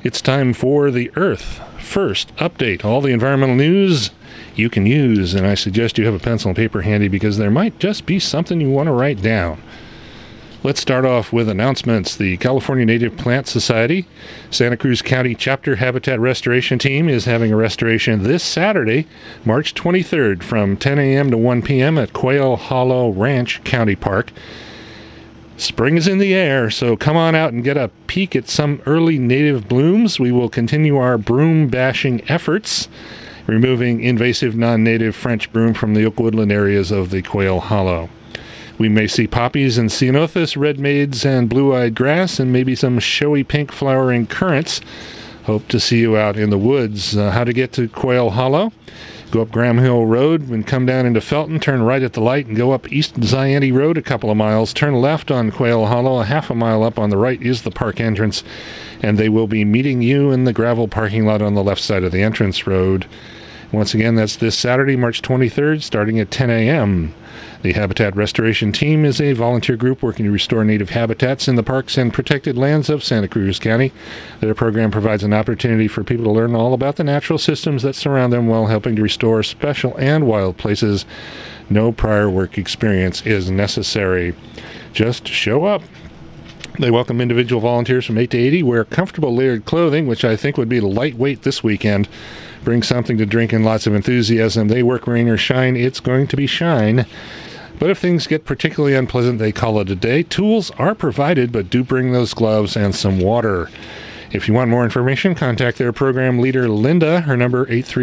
It's time for the Earth First Update. All the environmental news you can use, and I suggest you have a pencil and paper handy because there might just be something you want to write down. Let's start off with announcements. The California Native Plant Society, Santa Cruz County Chapter Habitat Restoration Team is having a restoration this Saturday, March 23rd from 10 a.m. to 1 p.m. at Quail Hollow Ranch County Park. Spring is in the air, so come on out and get a peek at some early native blooms. We will continue our broom bashing efforts, removing invasive non-native French broom from the oak woodland areas of the Quail Hollow. We may see poppies and ceanothus, red maids, and blue-eyed grass, and maybe some showy pink flowering currants. Hope to see you out in the woods. How to get to Quail Hollow? Go up Graham Hill Road and come down into Felton, turn right at the light and go up East Zayante Road a couple of miles. Turn left on Quail Hollow. A half a mile up on the right is the park entrance, and they will be meeting you in the gravel parking lot on the left side of the entrance road. Once again, that's this Saturday, March 23rd, starting at 10 a.m. The Habitat Restoration Team is a volunteer group working to restore native habitats in the parks and protected lands of Santa Cruz County. Their program provides an opportunity for people to learn all about the natural systems that surround them while helping to restore special and wild places. No prior work experience is necessary. Just show up. They welcome individual volunteers from 8 to 80, wear comfortable layered clothing, which I think would be lightweight this weekend. Bring something to drink and lots of enthusiasm. They work rain or shine. It's going to be shine. But if things get particularly unpleasant, they call it a day. Tools are provided, but do bring those gloves and some water. If you want more information, contact their program leader, Linda. Her number,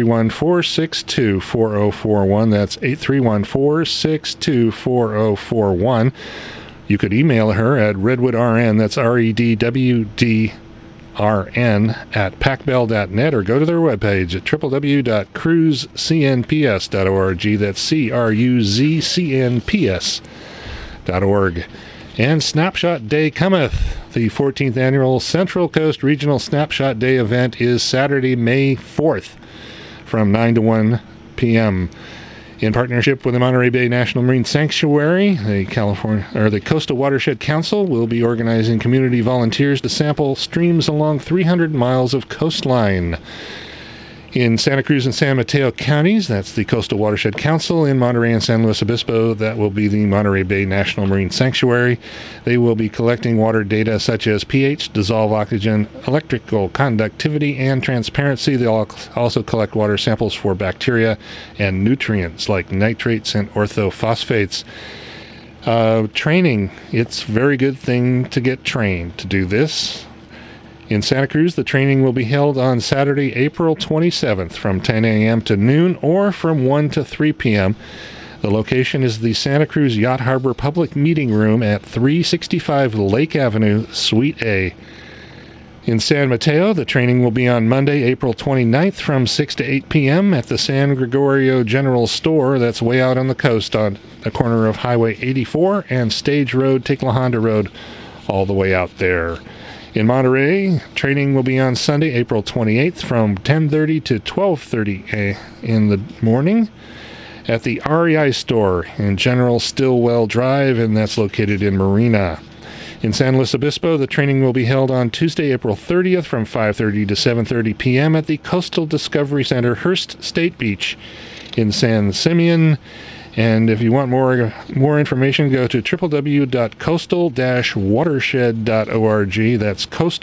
831-462-4041. That's 831-462-4041. You could email her at redwoodrn, that's REDWDRN, at pacbell.net, or go to their webpage at www.cruzcnps.org. That's CRUZCNPS.org. And Snapshot Day cometh. The 14th annual Central Coast Regional Snapshot Day event is Saturday, May 4th from 9 to 1 p.m. In partnership with the Monterey Bay National Marine Sanctuary, the Coastal Watershed Council will be organizing community volunteers to sample streams along 300 miles of coastline. In Santa Cruz and San Mateo counties, that's the Coastal Watershed Council. In Monterey and San Luis Obispo, that will be the Monterey Bay National Marine Sanctuary. They will be collecting water data such as pH, dissolved oxygen, electrical conductivity, and transparency. They'll also collect water samples for bacteria and nutrients like nitrates and orthophosphates. Training. It's a very good thing to get trained to do this. In Santa Cruz, the training will be held on Saturday, April 27th from 10 a.m. to noon or from 1 to 3 p.m. The location is the Santa Cruz Yacht Harbor Public Meeting Room at 365 Lake Avenue, Suite A. In San Mateo, the training will be on Monday, April 29th from 6 to 8 p.m. at the San Gregorio General Store. That's way out on the coast on the corner of Highway 84 and Stage Road, Take La Honda Road, all the way out there. In Monterey, training will be on Sunday, April 28th from 10:30 to 12:30 in the morning at the REI store in General Stillwell Drive, and that's located in Marina. In San Luis Obispo, the training will be held on Tuesday, April 30th from 5:30 to 7:30 p.m. at the Coastal Discovery Center, Hearst State Beach in San Simeon. And if you want more information, go to www.coastal-watershed.org. That's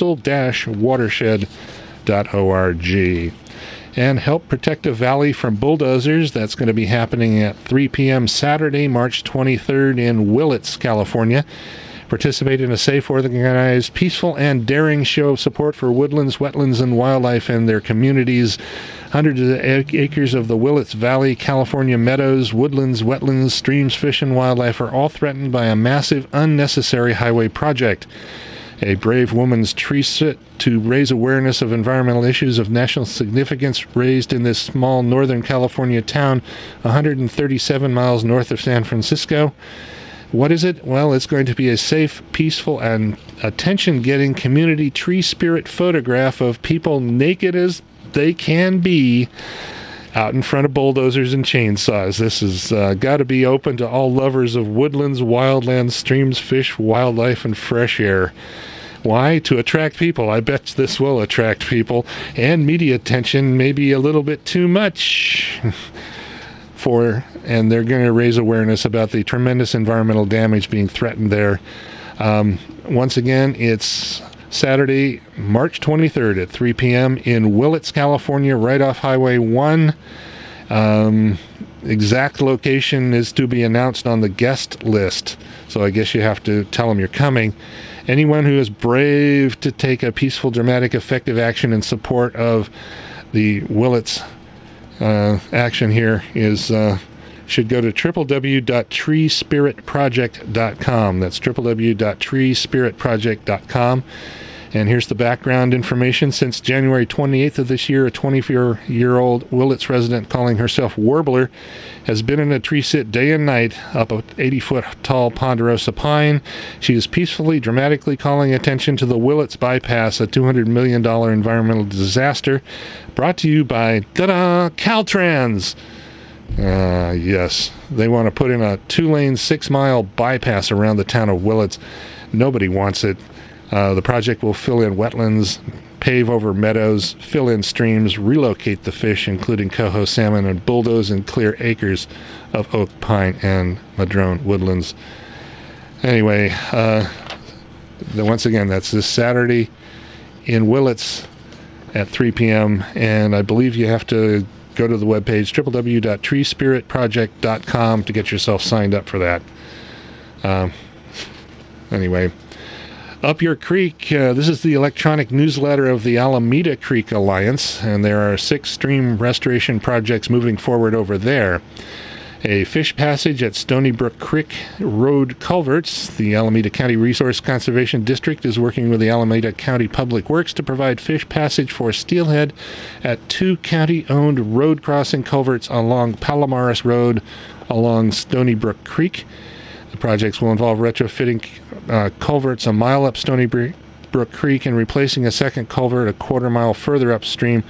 coastal-watershed.org. And help protect a valley from bulldozers. That's going to be happening at 3 p.m. Saturday, March 23rd in Willits, California. Participate in a safe, organized, peaceful, and daring show of support for woodlands, wetlands, and wildlife in their communities. Hundreds of acres of the Willits Valley, California meadows, woodlands, wetlands, streams, fish, and wildlife are all threatened by a massive, unnecessary highway project. A brave woman's tree sit to raise awareness of environmental issues of national significance raised in this small Northern California town 137 miles north of San Francisco. What is it? Well, it's going to be a safe, peaceful, and attention-getting community tree spirit photograph of people naked as they can be out in front of bulldozers and chainsaws. This has got to be open to all lovers of woodlands, wildlands, streams, fish, wildlife, and fresh air. Why? To attract people. I bet this will attract people and media attention, maybe a little bit too much. And they're going to raise awareness about the tremendous environmental damage being threatened there. Once again, it's Saturday, March 23rd at 3 p.m. in Willits, California, right off Highway 1. Exact location is to be announced on the guest list, so I guess you have to tell them you're coming. Anyone who is brave to take a peaceful, dramatic, effective action in support of the Willits action here should go to www.treespiritproject.com. That's www.treespiritproject.com. And here's the background information. Since January 28th of this year, a 24-year-old Willits resident calling herself Warbler has been in a tree sit day and night up a 80-foot tall ponderosa pine. She is peacefully, dramatically calling attention to the Willits bypass, a $200 million environmental disaster, brought to you by, Caltrans. Yes, they want to put in a 2-lane, 6-mile bypass around the town of Willits. Nobody wants it. The project will fill in wetlands, pave over meadows, fill in streams, relocate the fish, including coho salmon, and bulldoze and clear acres of oak, pine, and madrone woodlands. Anyway, once again, that's this Saturday in Willits at 3 p.m., and I believe you have to go to the webpage, www.treespiritproject.com, to get yourself signed up for that. Anyway, Up Your Creek, this is the electronic newsletter of the Alameda Creek Alliance, and there are 6 stream restoration projects moving forward over there. A fish passage at Stony Brook Creek Road culverts. The Alameda County Resource Conservation District is working with the Alameda County Public Works to provide fish passage for steelhead at 2 county-owned road crossing culverts along Palomares Road along Stony Brook Creek. The projects will involve retrofitting culverts a mile up Stony Brook Creek and replacing a second culvert a quarter-mile further upstream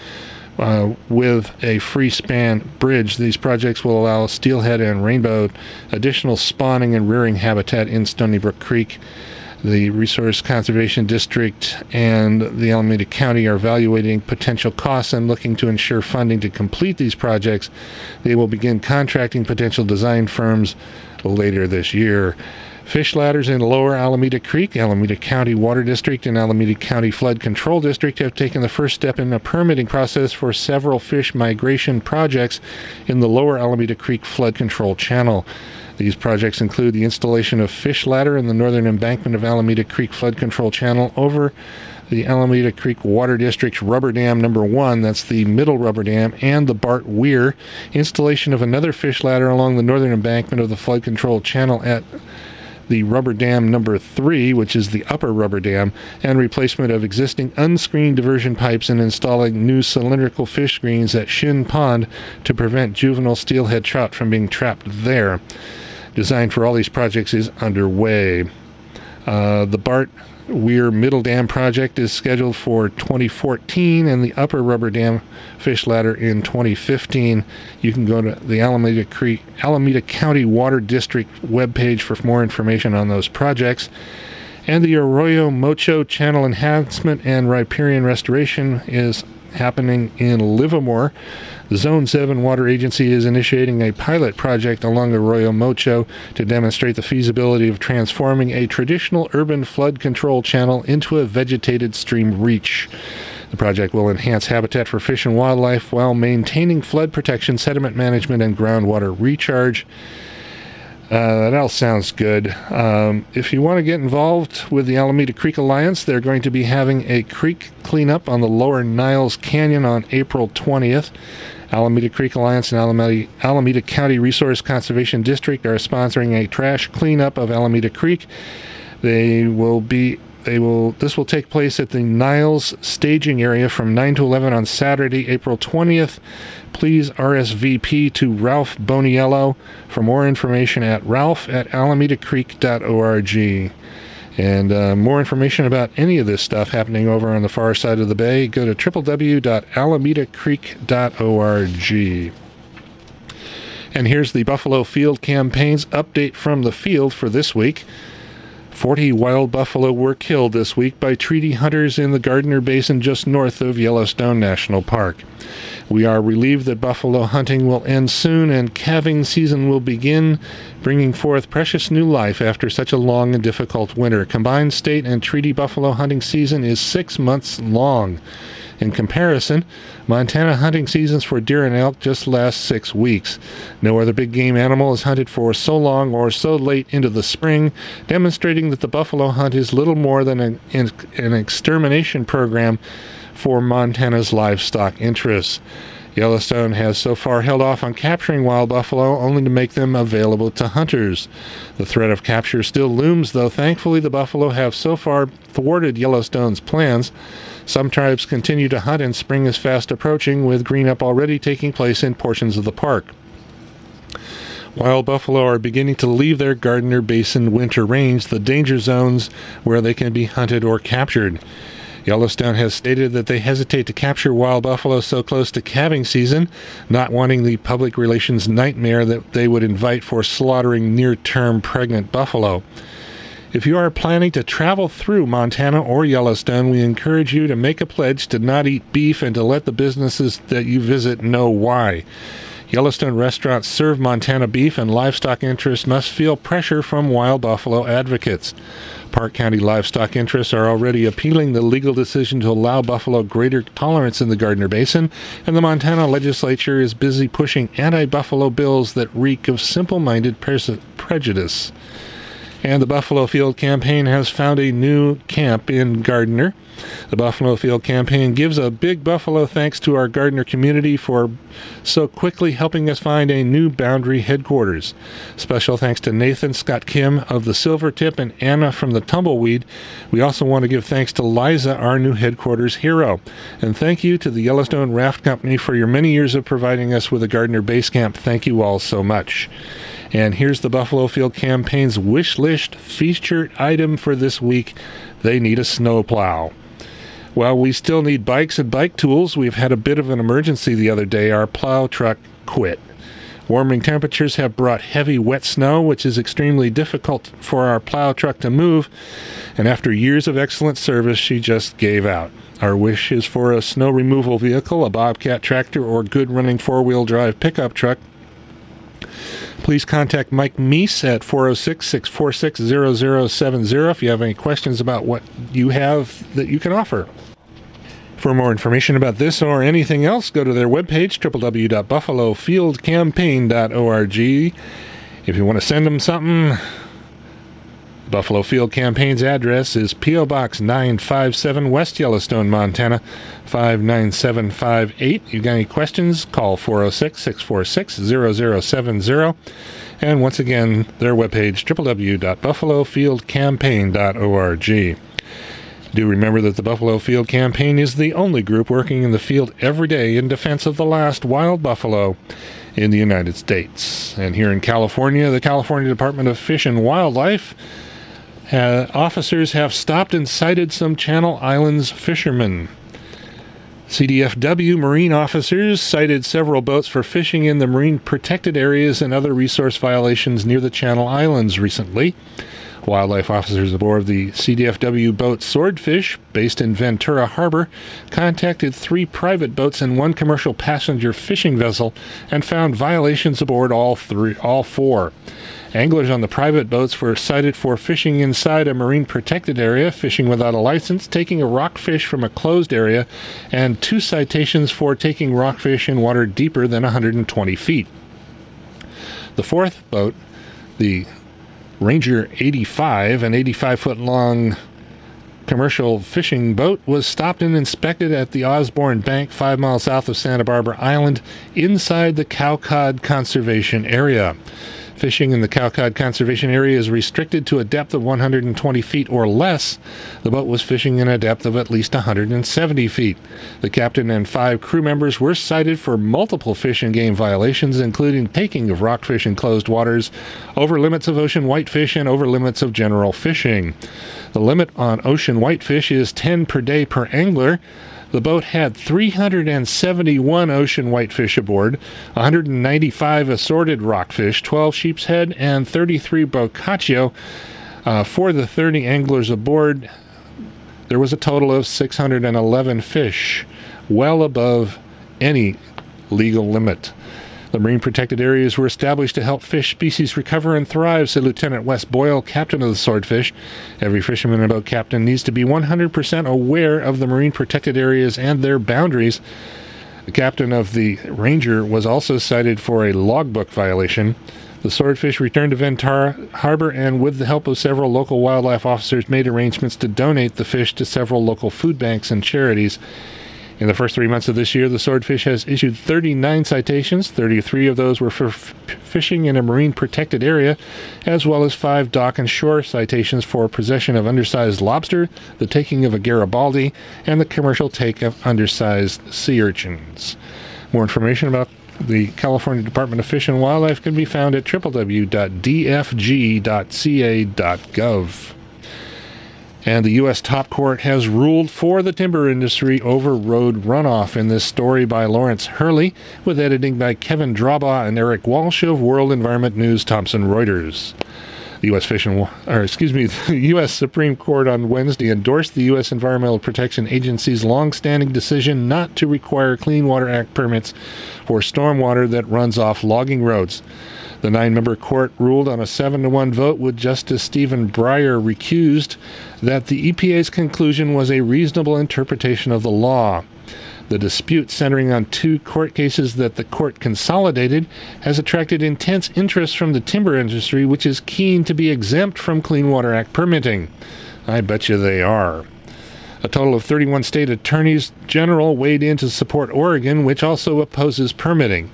with a free span bridge. These projects will allow steelhead and rainbow additional spawning and rearing habitat in Stony Brook Creek. The Resource Conservation District and the Alameda County are evaluating potential costs and looking to ensure funding to complete these projects. They will begin contracting potential design firms later this year. Fish ladders in Lower Alameda Creek, Alameda County Water District, and Alameda County Flood Control District have taken the first step in a permitting process for several fish migration projects in the Lower Alameda Creek Flood Control Channel. These projects include the installation of fish ladder in the northern embankment of Alameda Creek Flood Control Channel over the Alameda Creek Water District's Rubber Dam number 1, that's the middle rubber dam, and the Bart Weir. Installation of another fish ladder along the northern embankment of the Flood Control Channel at the Rubber Dam number 3, which is the upper rubber dam, and replacement of existing unscreened diversion pipes and installing new cylindrical fish screens at Shin Pond to prevent juvenile steelhead trout from being trapped there. Design for all these projects is underway. The Bart Weir Middle Dam project is scheduled for 2014 and the Upper Rubber Dam fish ladder in 2015. You can go to the Alameda County Water District webpage for more information on those projects. And the Arroyo Mocho Channel Enhancement and Riparian Restoration is happening in Livermore. The Zone 7 Water Agency is initiating a pilot project along Arroyo Mocho to demonstrate the feasibility of transforming a traditional urban flood control channel into a vegetated stream reach. The project will enhance habitat for fish and wildlife while maintaining flood protection, sediment management, and groundwater recharge. That all sounds good. If you want to get involved with the Alameda Creek Alliance, they're going to be having a creek cleanup on the Lower Niles Canyon on April 20th. Alameda Creek Alliance and Alameda County Resource Conservation District are sponsoring a trash cleanup of Alameda Creek. This will take place at the Niles staging area from 9 to 11 on Saturday, April 20th. Please RSVP to Ralph Boniello for more information at ralph@alamedacreek.org. And more information about any of this stuff happening over on the far side of the bay, go to www.alamedacreek.org. And here's the Buffalo Field Campaign's update from the field for this week. 40 wild buffalo were killed this week by treaty hunters in the Gardner Basin just north of Yellowstone National Park. We are relieved that buffalo hunting will end soon and calving season will begin, bringing forth precious new life after such a long and difficult winter. Combined state and treaty buffalo hunting season is 6 months long. In comparison, Montana hunting seasons for deer and elk just last 6 weeks. No other big game animal is hunted for so long or so late into the spring, demonstrating that the buffalo hunt is little more than an extermination program for Montana's livestock interests. Yellowstone has so far held off on capturing wild buffalo only to make them available to hunters. The threat of capture still looms, though thankfully the buffalo have so far thwarted Yellowstone's plans. Some tribes continue to hunt and spring is fast approaching, with green-up already taking place in portions of the park. Wild buffalo are beginning to leave their Gardner Basin winter range, the danger zones where they can be hunted or captured. Yellowstone has stated that they hesitate to capture wild buffalo so close to calving season, not wanting the public relations nightmare that they would invite for slaughtering near-term pregnant buffalo. If you are planning to travel through Montana or Yellowstone, we encourage you to make a pledge to not eat beef and to let the businesses that you visit know why. Yellowstone restaurants serve Montana beef, and livestock interests must feel pressure from wild buffalo advocates. Park County livestock interests are already appealing the legal decision to allow buffalo greater tolerance in the Gardner Basin, and the Montana legislature is busy pushing anti-buffalo bills that reek of simple-minded prejudice. And the Buffalo Field Campaign has found a new camp in Gardner. The Buffalo Field Campaign gives a big buffalo thanks to our Gardner community for so quickly helping us find a new boundary headquarters. Special thanks to Nathan Scott Kim of the Silvertip and Anna from the Tumbleweed. We also want to give thanks to Liza, our new headquarters hero. And thank you to the Yellowstone Raft Company for your many years of providing us with a Gardner base camp. Thank you all so much. And here's the Buffalo Field Campaign's wish list featured item for this week. They need a snowplow. Well, we still need bikes and bike tools. We've had a bit of an emergency the other day. Our plow truck quit. Warming temperatures have brought heavy, wet snow, which is extremely difficult for our plow truck to move. And after years of excellent service, she just gave out. Our wish is for a snow removal vehicle, a Bobcat tractor, or good running four-wheel drive pickup truck. Please contact Mike Meese at 406-646-0070 if you have any questions about what you have that you can offer. For more information about this or anything else, go to their webpage, www.buffalofieldcampaign.org. If you want to send them something, Buffalo Field Campaign's address is P.O. Box 957, West Yellowstone, Montana, 59758. You got any questions? Call 406-646-0070. And once again, their webpage, www.buffalofieldcampaign.org. Do remember that the Buffalo Field Campaign is the only group working in the field every day in defense of the last wild buffalo in the United States. And here in California, the California Department of Fish and Wildlife officers have stopped and cited some Channel Islands fishermen. CDFW Marine officers cited several boats for fishing in the marine protected areas and other resource violations near the Channel Islands recently. Wildlife officers aboard the CDFW boat Swordfish, based in Ventura Harbor, contacted 3 private boats and 1 commercial passenger fishing vessel and found violations aboard all 4. Anglers on the private boats were cited for fishing inside a marine protected area, fishing without a license, taking a rockfish from a closed area, and 2 citations for taking rockfish in water deeper than 120 feet. The 4th boat, the Ranger 85, an 85-foot-long commercial fishing boat, was stopped and inspected at the Osborne Bank 5 miles south of Santa Barbara Island inside the Cowcod Conservation Area. Fishing in the Cowcod Conservation Area is restricted to a depth of 120 feet or less. The boat was fishing in a depth of at least 170 feet. The captain and 5 crew members were cited for multiple fish and game violations, including taking of rockfish in closed waters, over limits of ocean whitefish, and over limits of general fishing. The limit on ocean whitefish is 10 per day per angler. The boat had 371 ocean whitefish aboard, 195 assorted rockfish, 12 sheep's head, and 33 bocaccio. For the 30 anglers aboard, there was a total of 611 fish, well above any legal limit. The marine protected areas were established to help fish species recover and thrive, said Lieutenant Wes Boyle, captain of the Swordfish. Every fisherman and boat captain needs to be 100% aware of the marine protected areas and their boundaries. The captain of the Ranger was also cited for a logbook violation. The Swordfish returned to Ventura Harbor and, with the help of several local wildlife officers, made arrangements to donate the fish to several local food banks and charities. In the first 3 months of this year, the Swordfish has issued 39 citations. 33 of those were for fishing in a marine protected area, as well as 5 dock and shore citations for possession of undersized lobster, the taking of a Garibaldi, and the commercial take of undersized sea urchins. More information about the California Department of Fish and Wildlife can be found at www.dfg.ca.gov. And the U.S. top court has ruled for the timber industry over road runoff, in this story by Lawrence Hurley, with editing by Kevin Drawbaugh and Eric Walsh of World Environment News Thomson Reuters. The U.S. Supreme Court on Wednesday endorsed the U.S. Environmental Protection Agency's long-standing decision not to require Clean Water Act permits for stormwater that runs off logging roads. The 9-member court ruled on a 7-1 vote, with Justice Stephen Breyer recused, that the EPA's conclusion was a reasonable interpretation of the law. The dispute, centering on 2 court cases that the court consolidated, has attracted intense interest from the timber industry, which is keen to be exempt from Clean Water Act permitting. I bet you they are. A total of 31 state attorneys general weighed in to support Oregon, which also opposes permitting.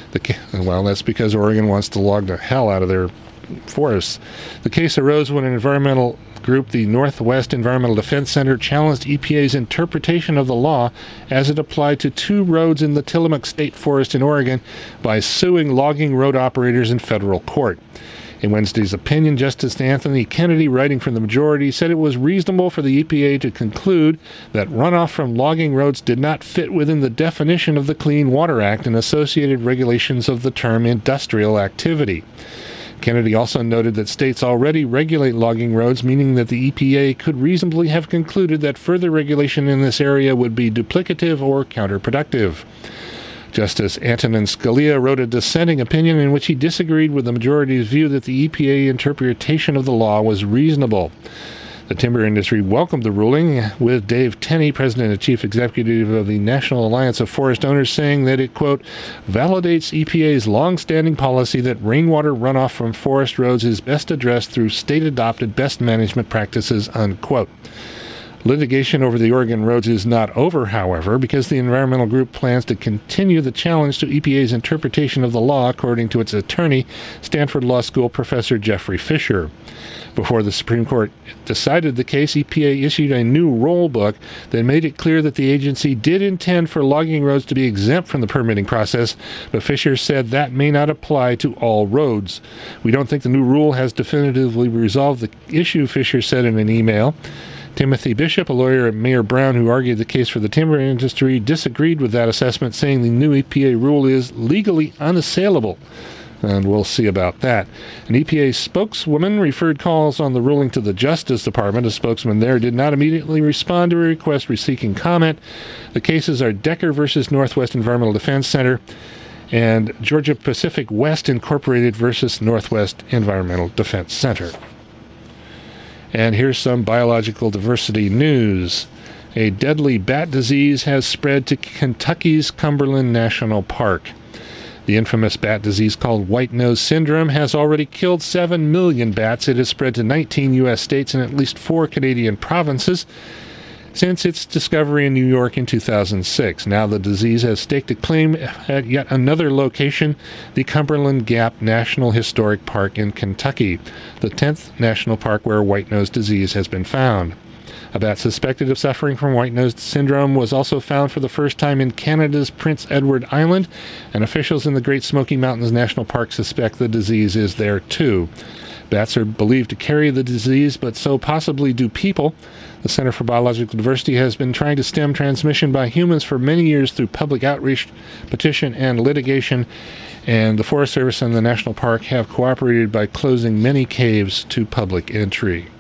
Well, that's because Oregon wants to log the hell out of their forests. The case arose when an environmental group, the Northwest Environmental Defense Center, challenged EPA's interpretation of the law as it applied to 2 roads in the Tillamook State Forest in Oregon by suing logging road operators in federal court. In Wednesday's opinion, Justice Anthony Kennedy, writing for the majority, said it was reasonable for the EPA to conclude that runoff from logging roads did not fit within the definition of the Clean Water Act and associated regulations of the term industrial activity. Kennedy also noted that states already regulate logging roads, meaning that the EPA could reasonably have concluded that further regulation in this area would be duplicative or counterproductive. Justice Antonin Scalia wrote a dissenting opinion in which he disagreed with the majority's view that the EPA interpretation of the law was reasonable. The timber industry welcomed the ruling, with Dave Tenney, President and Chief Executive of the National Alliance of Forest Owners, saying that it, quote, validates EPA's long-standing policy that rainwater runoff from forest roads is best addressed through state-adopted best management practices, unquote. Litigation over the Oregon roads is not over, however, because the environmental group plans to continue the challenge to EPA's interpretation of the law, according to its attorney, Stanford Law School professor Jeffrey Fisher. Before the Supreme Court decided the case, EPA issued a new rule book that made it clear that the agency did intend for logging roads to be exempt from the permitting process, but Fisher said that may not apply to all roads. We don't think the new rule has definitively resolved the issue, Fisher said in an email. Timothy Bishop, a lawyer at Mayor Brown who argued the case for the timber industry, disagreed with that assessment, saying the new EPA rule is legally unassailable. And we'll see about that. An EPA spokeswoman referred calls on the ruling to the Justice Department. A spokesman there did not immediately respond to a request seeking comment. The cases are Decker versus Northwest Environmental Defense Center and Georgia Pacific West Incorporated versus Northwest Environmental Defense Center. And here's some biological diversity news. A deadly bat disease has spread to Kentucky's Cumberland National Park. The infamous bat disease called white nose syndrome has already killed 7 million bats. It has spread to 19 U.S. states and at least 4 Canadian provinces since its discovery in New York in 2006. Now the disease has staked a claim at yet another location, the Cumberland Gap National Historic Park in Kentucky, the 10th national park where white nose disease has been found. A bat suspected of suffering from white nose syndrome was also found for the first time in Canada's Prince Edward Island, and officials in the Great Smoky Mountains National Park suspect the disease is there too. Bats are believed to carry the disease, but so possibly do people. The Center for Biological Diversity has been trying to stem transmission by humans for many years through public outreach, petition, and litigation, and the Forest Service and the National Park have cooperated by closing many caves to public entry.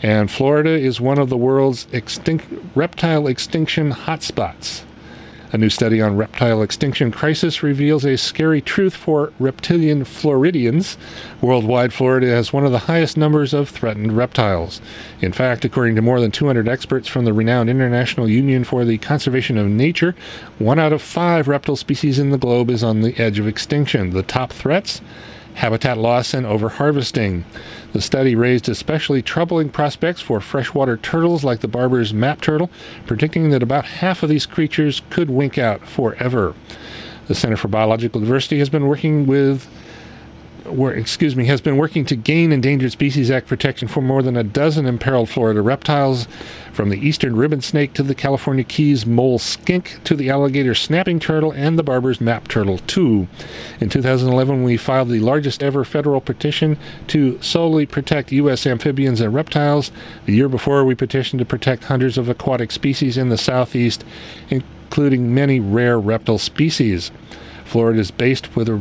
And Florida is one of the world's reptile extinction hotspots. A new study on reptile extinction crisis reveals a scary truth for reptilian Floridians. Worldwide, Florida has one of the highest numbers of threatened reptiles. In fact, according to more than 200 experts from the renowned International Union for the Conservation of Nature, 1 out of 5 reptile species in the globe is on the edge of extinction. The top threats? Habitat loss and overharvesting. The study raised especially troubling prospects for freshwater turtles like the Barber's map turtle, predicting that about half of these creatures could wink out forever. The Center for Biological Diversity has been working to gain Endangered Species Act protection for more than a dozen imperiled Florida reptiles, from the eastern ribbon snake to the California Keys mole skink to the alligator snapping turtle and the Barber's map turtle too. In 2011, we filed the largest ever federal petition to solely protect U.S. amphibians and reptiles. The year before, we petitioned to protect hundreds of aquatic species in the southeast, including many rare reptile species. Florida is blessed with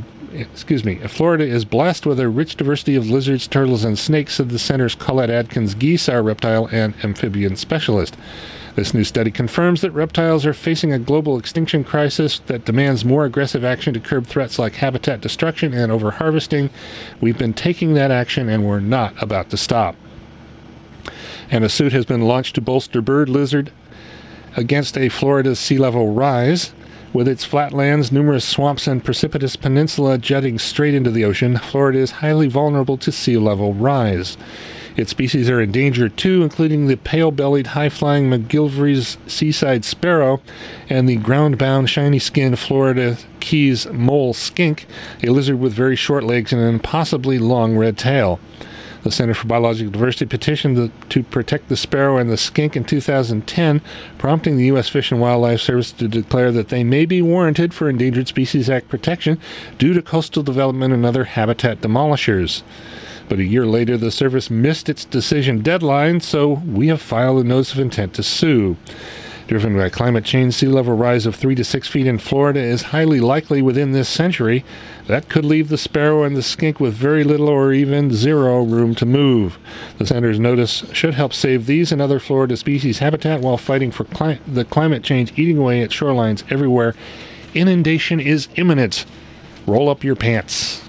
a rich diversity of lizards, turtles, and snakes, said the center's Colette Adkins-Geese, our reptile and amphibian specialist. This new study confirms that reptiles are facing a global extinction crisis that demands more aggressive action to curb threats like habitat destruction and overharvesting. We've been taking that action, and we're not about to stop. And a suit has been launched to bolster bird lizard against a Florida sea level rise. With its flatlands, numerous swamps, and precipitous peninsula jutting straight into the ocean, Florida is highly vulnerable to sea level rise. Its species are endangered too, including the pale-bellied, high-flying McGilvery's seaside sparrow and the ground-bound, shiny-skinned Florida Keys mole skink, a lizard with very short legs and an impossibly long red tail. The Center for Biological Diversity petitioned to protect the sparrow and the skink in 2010, prompting the U.S. Fish and Wildlife Service to declare that they may be warranted for Endangered Species Act protection due to coastal development and other habitat demolishers. But a year later, the service missed its decision deadline, so we have filed a notice of intent to sue. Driven by climate change, sea level rise of 3 to 6 feet in Florida is highly likely within this century. That could leave the sparrow and the skink with very little or even zero room to move. The center's notice should help save these and other Florida species habitat while fighting for the climate change eating away at shorelines everywhere. Inundation is imminent. Roll up your pants.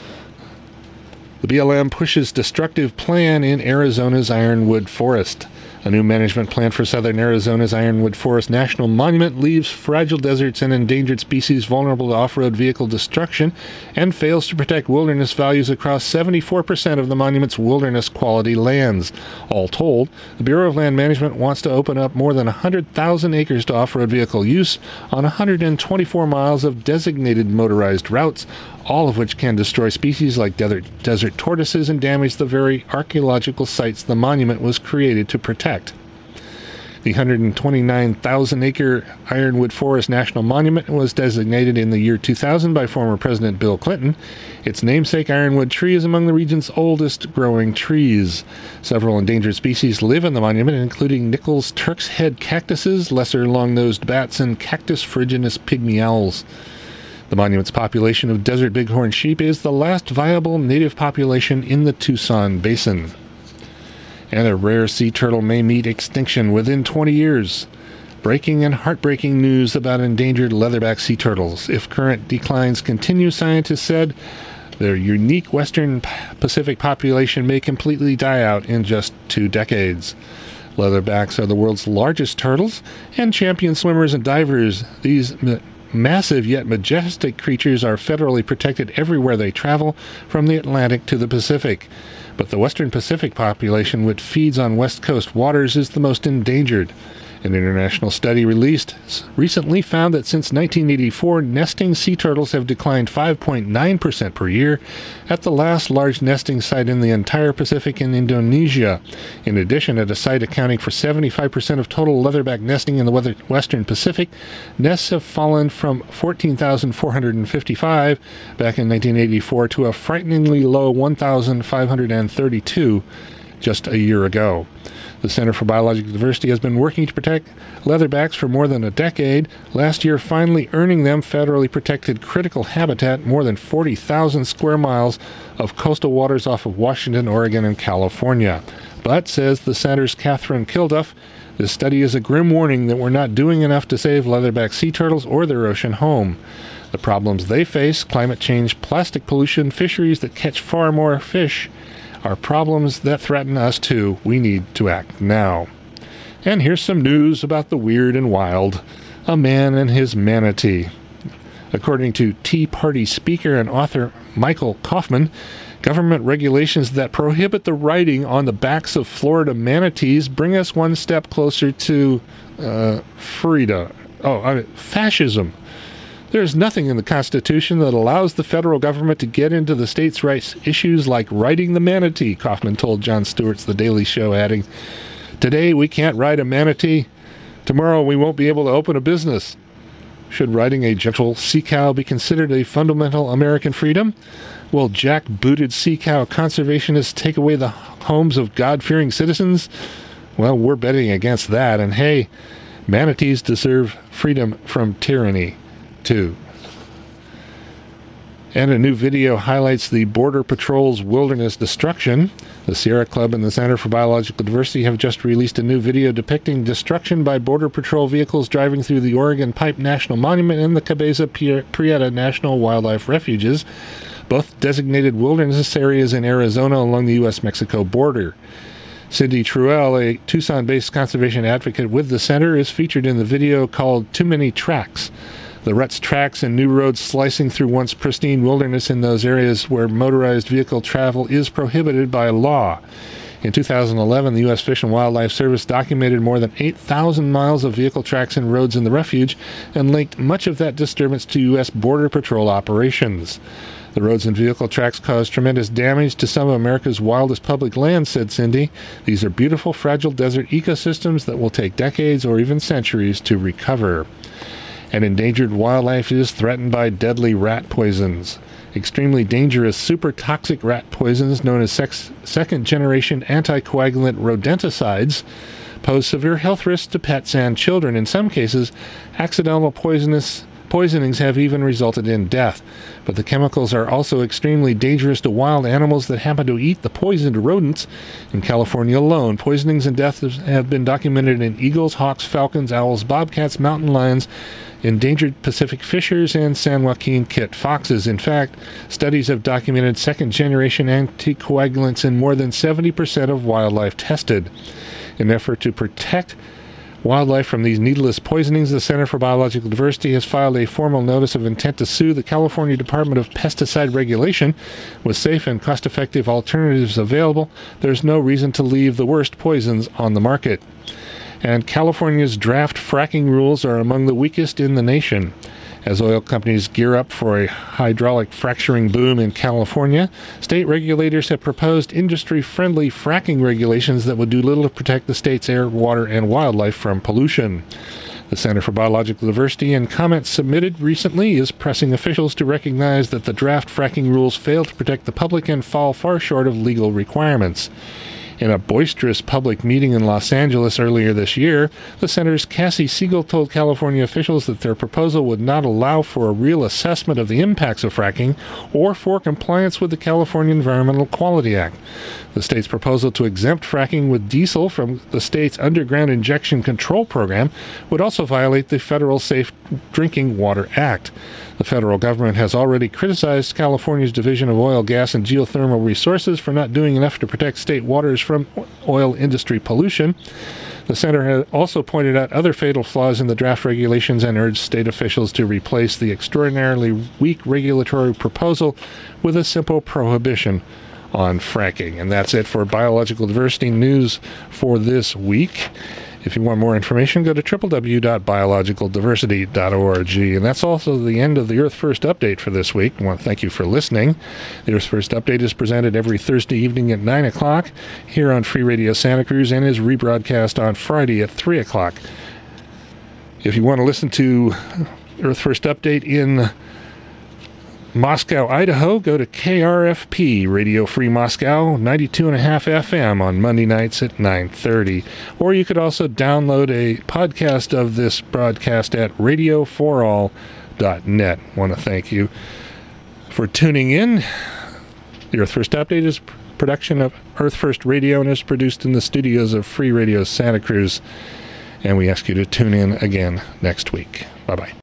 The BLM pushes destructive plan in Arizona's Ironwood Forest. A new management plan for southern Arizona's Ironwood Forest National Monument leaves fragile deserts and endangered species vulnerable to off-road vehicle destruction and fails to protect wilderness values across 74% of the monument's wilderness quality lands. All told, the Bureau of Land Management wants to open up more than 100,000 acres to off-road vehicle use on 124 miles of designated motorized routes, all of which can destroy species like desert tortoises and damage the very archaeological sites the monument was created to protect. The 129,000-acre Ironwood Forest National Monument was designated in the year 2000 by former President Bill Clinton. Its namesake ironwood tree is among the region's oldest growing trees. Several endangered species live in the monument, including Nichols' Turk's head cactuses, lesser long-nosed bats, and Cactus phrygianus pygmy owls. The monument's population of desert bighorn sheep is the last viable native population in the Tucson Basin. And a rare sea turtle may meet extinction within 20 years. Breaking and heartbreaking news about endangered leatherback sea turtles. If current declines continue, scientists said, their unique western Pacific population may completely die out in just 2 decades. Leatherbacks are the world's largest turtles and champion swimmers and divers. These massive yet majestic creatures are federally protected everywhere they travel, from the Atlantic to the Pacific. But the western Pacific population, which feeds on west coast waters, is the most endangered. An international study released recently found that since 1984, nesting sea turtles have declined 5.9% per year at the last large nesting site in the entire Pacific in Indonesia. In addition, at a site accounting for 75% of total leatherback nesting in the western Pacific, nests have fallen from 14,455 back in 1984 to a frighteningly low 1,532 just a year ago. The Center for Biological Diversity has been working to protect leatherbacks for more than a decade, last year finally earning them federally protected critical habitat, more than 40,000 square miles of coastal waters off of Washington, Oregon, and California. But, says the center's Catherine Kilduff, this study is a grim warning that we're not doing enough to save leatherback sea turtles or their ocean home. The problems they face, climate change, plastic pollution, fisheries that catch far more fish, are problems that threaten us too. We need to act now. And here's some news about the weird and wild. A man and his manatee. According to Tea Party speaker and author Michael Kaufman, government regulations that prohibit the riding on the backs of Florida manatees bring us one step closer to fascism. There is nothing in the Constitution that allows the federal government to get into the states' rights issues like riding the manatee, Kaufman told Jon Stewart's The Daily Show, adding, "Today we can't ride a manatee. Tomorrow we won't be able to open a business. Should riding a gentle sea cow be considered a fundamental American freedom? Will jack-booted sea cow conservationists take away the homes of God-fearing citizens? Well, we're betting against that, and hey, manatees deserve freedom from tyranny, too." And a new video highlights the Border Patrol's wilderness destruction. The Sierra Club and the Center for Biological Diversity have just released a new video depicting destruction by Border Patrol vehicles driving through the Oregon Pipe National Monument and the Cabeza Prieta National Wildlife Refuges, both designated wilderness areas in Arizona along the U.S.-Mexico border. Cindy Truell, a Tucson-based conservation advocate with the center, is featured in the video called Too Many Tracks. The ruts, tracks, and new roads slicing through once pristine wilderness in those areas where motorized vehicle travel is prohibited by law. In 2011, the U.S. Fish and Wildlife Service documented more than 8,000 miles of vehicle tracks and roads in the refuge and linked much of that disturbance to U.S. Border Patrol operations. The roads and vehicle tracks cause tremendous damage to some of America's wildest public lands, said Cindy. These are beautiful, fragile desert ecosystems that will take decades or even centuries to recover. And endangered wildlife is threatened by deadly rat poisons. Extremely dangerous super-toxic rat poisons known as second-generation anticoagulant rodenticides pose severe health risks to pets and children. In some cases, accidental poisonings have even resulted in death. But the chemicals are also extremely dangerous to wild animals that happen to eat the poisoned rodents. In California alone, poisonings and deaths have been documented in eagles, hawks, falcons, owls, bobcats, mountain lions, endangered Pacific fishers, and San Joaquin kit foxes. In fact, studies have documented second-generation anticoagulants in more than 70% of wildlife tested. In an effort to protect wildlife from these needless poisonings, the Center for Biological Diversity has filed a formal notice of intent to sue the California Department of Pesticide Regulation. With safe and cost-effective alternatives available, there's no reason to leave the worst poisons on the market. And California's draft fracking rules are among the weakest in the nation. As oil companies gear up for a hydraulic fracturing boom in California, state regulators have proposed industry-friendly fracking regulations that would do little to protect the state's air, water, and wildlife from pollution. The Center for Biological Diversity, in comments submitted recently, is pressing officials to recognize that the draft fracking rules fail to protect the public and fall far short of legal requirements. In a boisterous public meeting in Los Angeles earlier this year, the center's Cassie Siegel told California officials that their proposal would not allow for a real assessment of the impacts of fracking or for compliance with the California Environmental Quality Act. The state's proposal to exempt fracking with diesel from the state's underground injection control program would also violate the Federal Safe Drinking Water Act. The federal government has already criticized California's Division of Oil, Gas, and Geothermal Resources for not doing enough to protect state waters from oil industry pollution. The center has also pointed out other fatal flaws in the draft regulations and urged state officials to replace the extraordinarily weak regulatory proposal with a simple prohibition on fracking. And that's it for biological diversity news for this week. If you want more information, go to www.biologicaldiversity.org. And that's also the end of the Earth First Update for this week. I want to thank you for listening. The Earth First Update is presented every Thursday evening at 9 o'clock here on Free Radio Santa Cruz and is rebroadcast on Friday at 3 o'clock. If you want to listen to Earth First Update in Moscow, Idaho, go to KRFP, Radio Free Moscow, 92.5 FM on Monday nights at 9:30. Or you could also download a podcast of this broadcast at radioforall.net. I want to thank you for tuning in. The Earth First Update is a production of Earth First Radio and is produced in the studios of Free Radio Santa Cruz. And we ask you to tune in again next week. Bye-bye.